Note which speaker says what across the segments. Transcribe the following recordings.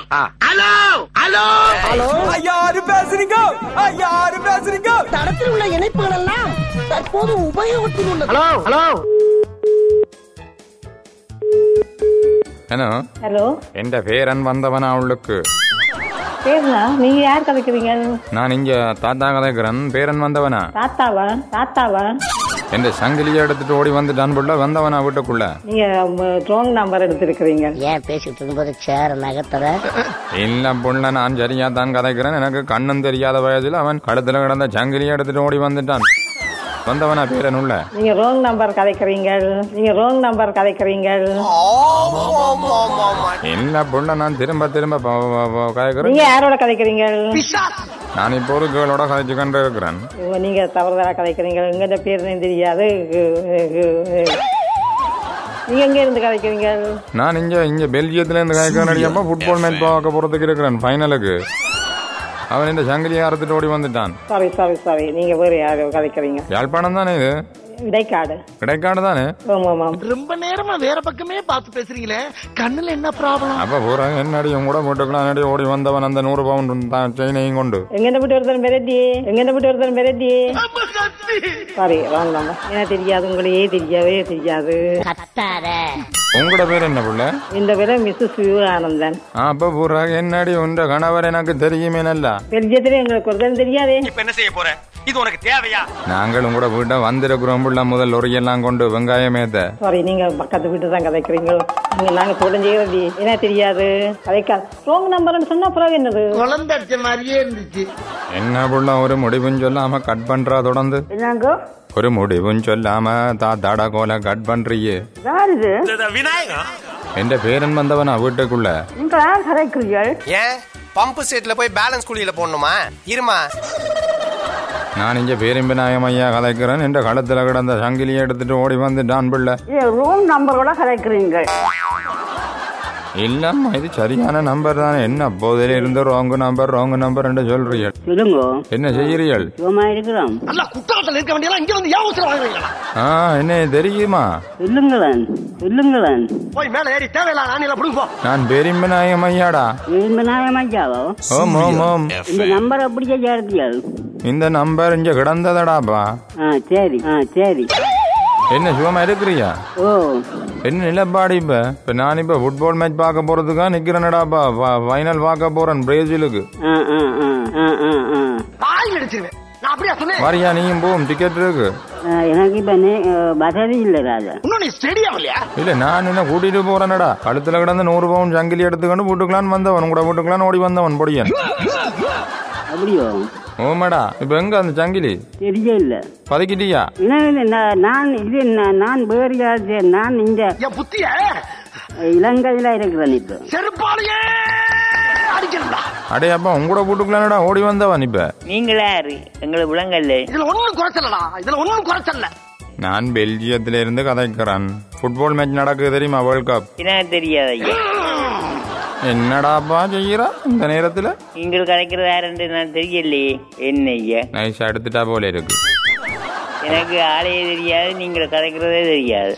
Speaker 1: Hello hello
Speaker 2: hello, யாரு பேசுறீங்க? யாரு பேசுறீங்க? தடத்தில் உள்ள இணைப்புகள் எல்லாம் தற்போது உபயோகத்தில் உள்ளது.
Speaker 1: Hello hello.
Speaker 3: ஹலோ
Speaker 4: ஹலோ,
Speaker 3: என் பேரன் வந்தவனா உள்ளுக்கு?
Speaker 4: பேருனா நீங்க யார் கதைக்கிறீங்க?
Speaker 3: நான் இங்க தாத்தா கதைக்கிறேன். பேரன் வந்தவனா?
Speaker 4: தாத்தாவா? தாத்தாவா?
Speaker 3: என் சங்கிலியை எடுத்துட்டு ஓடி வந்துட்டான் புள்ள. வந்தவனா வீட்டுக்குள்ள?
Speaker 4: நீங்க ராங் நம்பர் எடுத்திருக்கிறீங்க.
Speaker 2: ஏன் பேசிட்டு இருக்கும்போது சேர நகர்த்தற?
Speaker 3: இல்ல புள்ள, நான் சரியா தான் கதைக்கிறேன். எனக்கு கண்ணும் தெரியாத வயசுல அவன் கழுத்துல கிடந்த சங்கிலியை எடுத்துட்டு ஓடி வந்துட்டான். வந்தவனா பேரன் உள்ள?
Speaker 4: நீங்க ராங் நம்பர் கதைக்கிறீங்க. நீங்க ராங் நம்பர் கதைக்கிறீங்க.
Speaker 3: இல்ல புள்ள, நான் திரும்ப திரும்ப கதைக்கிறேன்.
Speaker 4: நீங்க யாரோட கதைக்கிறீங்க?
Speaker 3: நான் இப்போ ஒரு கேளோட கதைச்சு கொண்டு இருக்கிறேன்.
Speaker 4: நீங்க தவறுதலா கதைக்கிறீங்க. எங்க பேர் தெரியாது. நீங்க எங்க இருந்து கதைக்கிறீங்க?
Speaker 3: நான் இங்க பெல்ஜியத்துல இருந்து கதைக்கிறேன். ஃபுட்பால் மேட்ச் பார்க்க போறதுக்கு இருக்கிறேன் ஃபைனலுக்கு. அவன் இந்த சங்கிலியை அறுத்துட்டு ஓடி வந்துட்டான்.
Speaker 4: சாரி, நீங்க வேற யாரோ கதைக்கிறீங்க.
Speaker 3: யாழ்ப்பாணம் தானே இது?
Speaker 4: இடைக்காடு.
Speaker 3: இடைக்காடு தானே?
Speaker 1: ரொம்ப நேரமா வேற பக்கமே பார்த்து பேசுறீங்களே, கண்ணுல என்ன ப்ராப்ளம்?
Speaker 3: அப்ப போறாங்க என்னடி கூட போட்டுக்கலாம். ஓடி வந்தவன் அந்த 100 பவுண்ட் செயினையும் கொண்டு
Speaker 4: எங்க விட்டு ஒருத்தர் மிரட்டி. Sorry, wrong number. என்ன தெரியாது, உங்களையே தெரியாது.
Speaker 2: கத்தாத.
Speaker 3: உங்களோட பேர் என்ன புள்ள?
Speaker 4: இந்த பேரு மிஸ்ஸஸ் விவேகானந்தன்.
Speaker 3: அப்ப போறாங்க என்னடி உண்ட கணவர் எனக்கு தெரியுமே நல்லா.
Speaker 4: பெல்ஜியத்துல எங்களுக்கு ஒருத்தர் தெரியாதே.
Speaker 1: இப்ப என்ன செய்ய போற? இது உனக்கு தேவையா?
Speaker 3: நாங்களும் கூட வீட்டை வந்திருக்கிறோம் புள்ள. முதல் லொரியெல்லாம் கொண்டு வெங்காயமேத்த.
Speaker 4: சாரி, நீங்க பக்கத்து வீட்டு தான் கதைக்கிறீங்க. நாங்க தொடர்ந்து என்ன தெரியாது கதைக்காது. ராங் நம்பர்னு சொன்னா பிறகு என்னது?
Speaker 1: குழந்தை மாதிரியே இருந்துச்சு.
Speaker 3: என்ன புள்ள, ஒரு முடிவுன்னு சொல்லாம கட் பண்றா தொடர்ந்து?
Speaker 4: என்னங்க
Speaker 3: ஒரு முடிவுன்னு சொல்லாம தாத்தாடா கோல கட் பண்றியே.
Speaker 1: விநாயகா,
Speaker 3: எந்த பேரன் வந்தவனா வீட்டுக்குள்ள?
Speaker 4: நீங்க யார் கதைக்கிறீர்கள்?
Speaker 5: ஏன் பம்பு செட்ல போய் பேலன்ஸ் குழியில போடணுமா? இருமா,
Speaker 3: நான் இங்க பேரிம்பிநாயகம் ஐயா கதைக்கிறேன். என்ற களத்துல கிடந்த சங்கிலியை எடுத்துட்டு ஓடி வந்துட்டான் பிள்ளை.
Speaker 4: ராங் நம்பரோட கதைக்கிறீங்க.
Speaker 3: இல்லம்மா, இது சரியான நம்பர் தானே. என்ன போதில இருந்து ராங் நம்பர் என்று சொல்றீர்கள்.
Speaker 4: சொல்லுங்க,
Speaker 3: என்ன செய்கிறீர்கள்?
Speaker 4: சும்மா இருக்கிறோம்.
Speaker 1: நல்லா குற்றாலத்துல இருக்க வேண்டியெல்லாம் இங்க வந்து யோசனை வாங்குறீங்களா?
Speaker 3: என்ன தெரியுமா?
Speaker 4: சொல்லுங்களேன்.
Speaker 1: போய் மேல ஏறி தேவையில்ல நானில புடுங்க.
Speaker 3: நான் பேரிம்பிநாயகம் ஐயாடா.
Speaker 4: ஐயாவோ?
Speaker 3: ஓம்.
Speaker 4: இந்த நம்பர் அப்படியே சேர்த்தியால்.
Speaker 3: இந்த நம்பர் இங்க கிடந்ததாடாப்பா.
Speaker 4: சரி.
Speaker 3: என்ன சுகமா இருக்கிறியா?
Speaker 4: ஓ,
Speaker 3: என்ன நிலப்பாடு? இப்ப நான் இப்ப ஃபுட்பால் மேட்ச் பார்க்க போறதுக்கா நிக்கிறேன்டாப்பா. ஃபைனல் பார்க்க போறேன் பிரேசிலுக்கு. வரியா நீயும் போகும்? டிக்கெட் இருக்கு.
Speaker 4: எனக்கு இப்ப வசதி இல்ல ராஜா.
Speaker 3: இல்ல, நான் என்ன கூட்டிட்டு போறேன்டா. கழுத்துல கிடந்து 100 பவுண்ட் சங்கிலி எடுத்துக்கொண்டு வீட்டுக்கலான்னு வந்தவன் கூட வீட்டுக்கலான்னு ஓடி வந்தவன் பொடியன்.
Speaker 4: அப்படியோ?
Speaker 3: ஓமாடா. இப்ப எங்க அந்த சங்கிலி?
Speaker 4: தெரியல.
Speaker 3: பதுக்கிட்டியா?
Speaker 4: நான் வேறு யாரு? நான் இந்த இலங்கையில இருக்கிறேன். இப்ப செருப்பாளையே அடிக்கிறா.
Speaker 3: அடே அப்பா, உங்களோட வீட்டுக்கலாம்டா ஓடி வந்தவன். இப்ப
Speaker 4: நீங்களா யாரு? எங்களுக்கு விலங்கல்ல.
Speaker 1: இதுல ஒண்ணும் குறைச்சல.
Speaker 3: நான் பெல்ஜியத்தில இருந்து கதைக்கிறேன். ஃபுட்பால் மேட்ச் நடக்குது தெரியுமா? World cup.
Speaker 4: என்ன தெரியாது ஐயா.
Speaker 3: என்னடாப்பா செய்யறா இந்த நேரத்துல?
Speaker 4: நீங்கள் கதைக்கிறது யாருன்னு நான் தெரியலையே. என்ன ஐயா
Speaker 3: நைஸா எடுத்துட்டா போல இருக்கு.
Speaker 4: எனக்கு ஆளையே தெரியாது, நீங்கள் கதைக்கிறதே தெரியாது.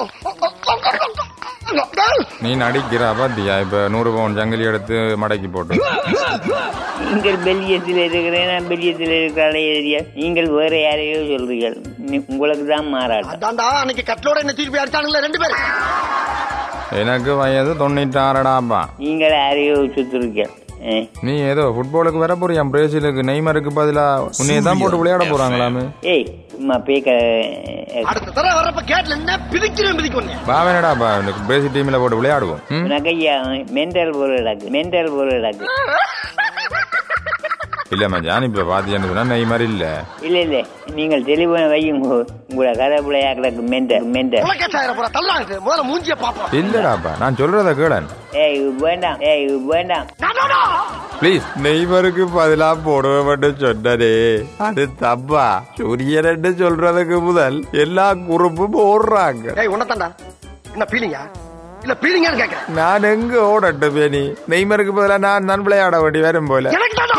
Speaker 3: நீ நடிக்கிறா பாத்தியா? இப்ப 100 பவுண்ட் ஜங்கிலி எடுத்து மடக்கி போட்டு.
Speaker 4: நீங்கள் பெல்ஜியத்தில் இருக்கிறேன், நான் பெல்ஜியத்தில் இருக்கிற ஆளையே தெரியாது. நீங்கள் வேற யாரையோ சொல்றீர்கள். உங்களுக்கு தான் மாறாட்டம்.
Speaker 1: அன்னைக்கு கட்டலோட என்ன திருப்பி அடிச்சானுங்களே 2 பேர்.
Speaker 3: எனக்கு வயது 96டாப்பா.
Speaker 4: நீங்கள் யாரையோ சுத்திருக்க.
Speaker 3: நீ ஏதோ ஃபுட்பாலுக்கு வர போறியா? பிரேசிலுக்கு நெய்மருக்கு பதிலா உன்னைய தான் போட்டு விளையாட போறாங்களாமே.
Speaker 4: ஏய் சும்மா பேக்க.
Speaker 1: அடுத்த தடவை வரப்ப கேட்ல என்ன பிதிக்கிறேன்.
Speaker 3: பாவேனடாப்பா, பிரேசில் டீம்ல போட்டு விளையாடுவோம்.
Speaker 4: ஐயா மென்டல் போல டாக்கு.
Speaker 3: இல்ல மச்சான், இப்ப பாத்தியான்னு சொன்னா நெய்மர் இல்ல.
Speaker 4: இல்ல நீங்கள் தெளிவான வையுங்க. உங்களோட கதை பிள்ளையாக்கு மென்டல்.
Speaker 3: இல்லடாப்பா, நான் சொல்றத கேளன்.
Speaker 4: ஏய் வேண்டாம்.
Speaker 3: பிளீஸ், நெய்மருக்கு பதிலா போடுவேன் சொன்னே. அது தப்பா? சூரியன் சொல்றதுக்கு முதல் எல்லா குறுப்பும் ஓடுறாங்க. நான் எங்க ஓடட்டும்? பேனி நெய்மருக்கு பதிலா நான் விளையாட வேண்டி வரும் போல.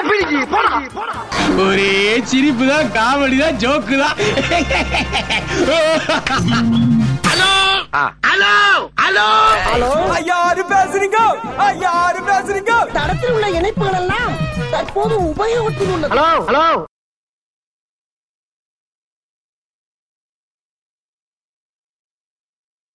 Speaker 6: ஒரே சிரிப்பு தான், காமெடி தான், ஜோக்கு தான்.
Speaker 2: ஹலோ, யாரு பேசுறீங்க? தடத்தில் உள்ள இணைப்புகள் எல்லாம் தற்போது உபயோகத்தில் உள்ளது.
Speaker 1: ஹலோ